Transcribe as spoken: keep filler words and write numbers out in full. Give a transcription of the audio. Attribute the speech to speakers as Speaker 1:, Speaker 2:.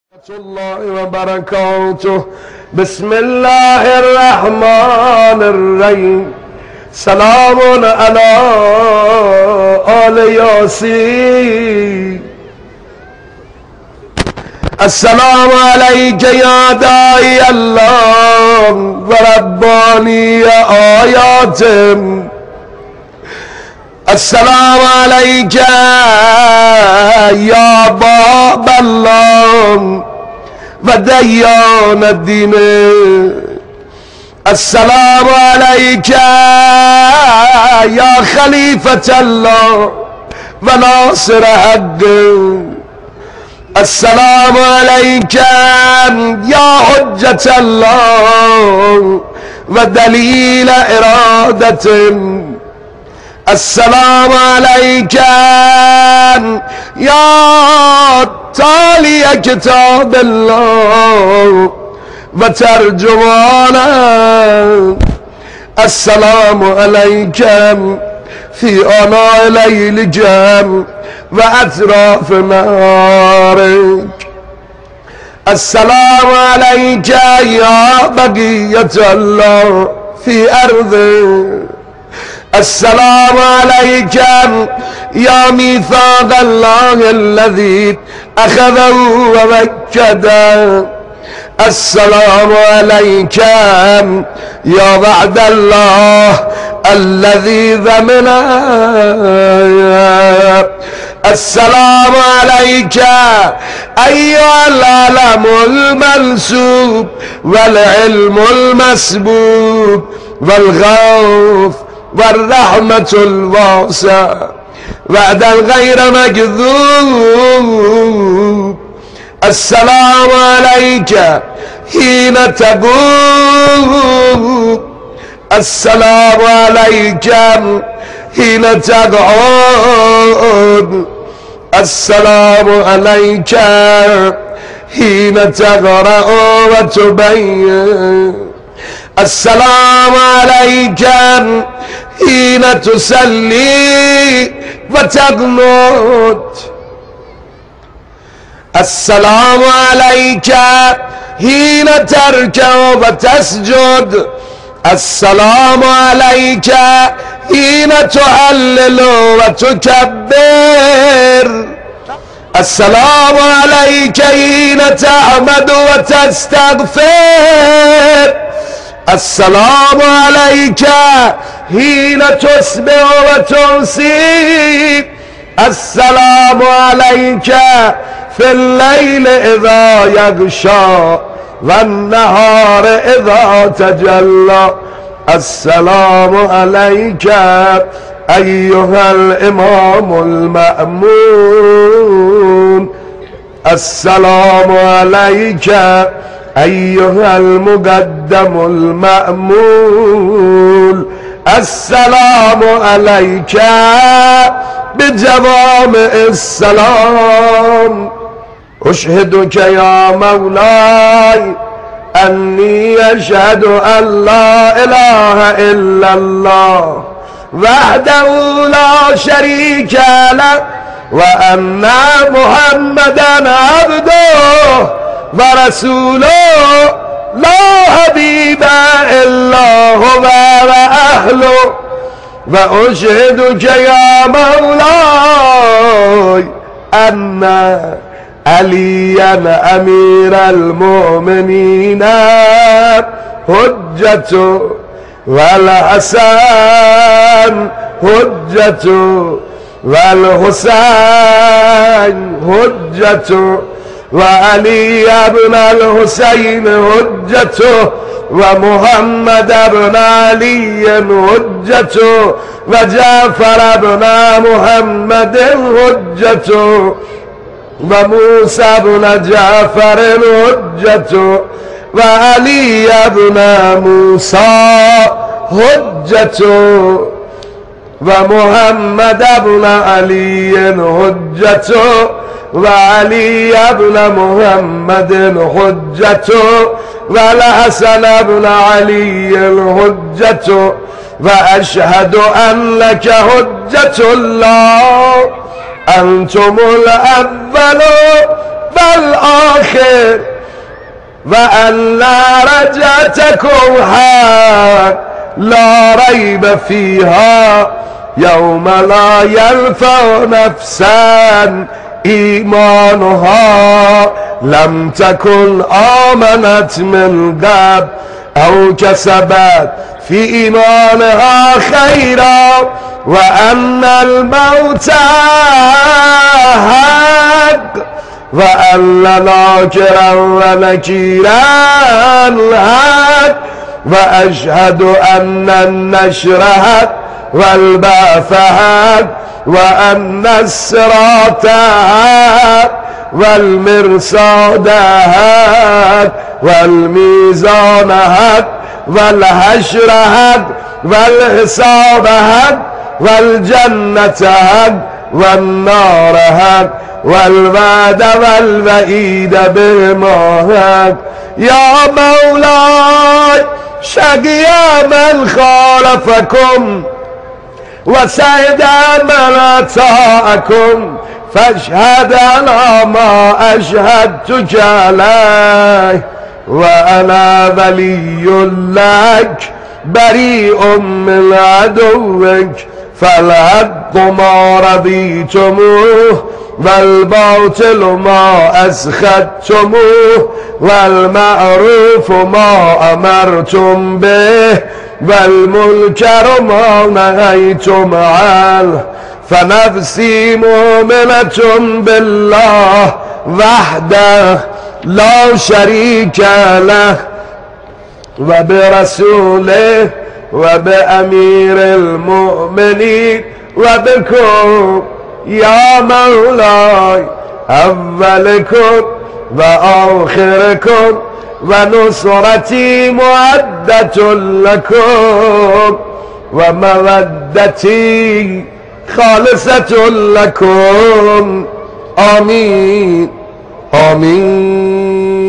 Speaker 1: الله وبركاته. بسم الله الرحمن الرحيم. سلام على آل ياسين. السلام عليك يا داعي الله ورباني آياته. السلام عليك يا باب الله وديان الدين. السلام عليك يا خليفة الله وناصر حق. السلام عليك يا حجة الله ودليل إرادة. السلام عليك يا تالي كتاب الله وترجمانا. السلام عليك في آناء ليل جم وأطراف نارك. السلام عليك يا بقية الله في أرضك. السلام عليك يا ميثاق الله الذي أخذه ومكده. السلام عليك يا وعد الله الذي ضمنه. السلام عليك أيها العلم المنسوب والعلم المسبوب والغوث والرحمة الواسعة وعدا غير مكذوب. السلام عليك حين تقوم. السلام عليك حين تقعد. السلام عليك حين تقرأ وتبين. السلام عليك حين تسلي وتقنط. السلام عليك حين تركع وتسجد. السلام عليك حين تهلل وتكبر. السلام عليك حين تحمد وتستغفر. السلام عليك حين تسبح وتمسي. السلام عليك في الليل إذا يغشى والنهار إذا تجلى. السلام عليك أيها الإمام المأمون. السلام عليك أيها المقدم المأمول. السلام عليك بجوامع السلام. أشهدك يا مولاي أني أشهد أن لا إله إلا الله وحده لا شريك له وأن محمدا عبده ورسوله لا حبيب إلا هو وأهله. وأشهدك يا مولاي أن عليا أمير المؤمنين حجة والحسن حجة والحسين حجة وعلي بن الحسين حجته ومحمد بن علي حجته وجعفر بن محمد حجته وموسى بن جعفر حجته وعلي بن موسى حجته ومحمد بن علي حجته وعلي بن محمد حجته والحسن بن علي حجته. وأشهد أنك حجة الله أنتم الأول والآخر الآخر وأن رجعتكم حق لا ريب فيها يوم لا ينفع نفسا إيمانها لم تكن آمنت من قبل أو كسبت في إيمانها خيرا وأن الموت حق وأن ناكرا ونكيرا حق وأشهد أن النشر حق والبعث حق وأن الصراط حق والمرصاد حق والميزان حق والحشر حق والحساب حق والجنة حق والنار حق والوعد والوعيد بهما حق يا مولاي شقي من خالفكم وسعد من أطاعكم فاشهد على ما أشهدتك عليه وأنا ولي لك بريء من عدوك فالحق ما رضيتموه والباطل ما أسخطتموه والمعروف ما أمرتم به والمنكر ما نهيتم عنه فنفسي مؤمنة بالله وحده لا شريك له وبرسوله وبأمير المؤمنين وبكم يا مولاي أولكم وآخركم ونصرتي مودة لكم ومودتي خالصة لكم آمين آمين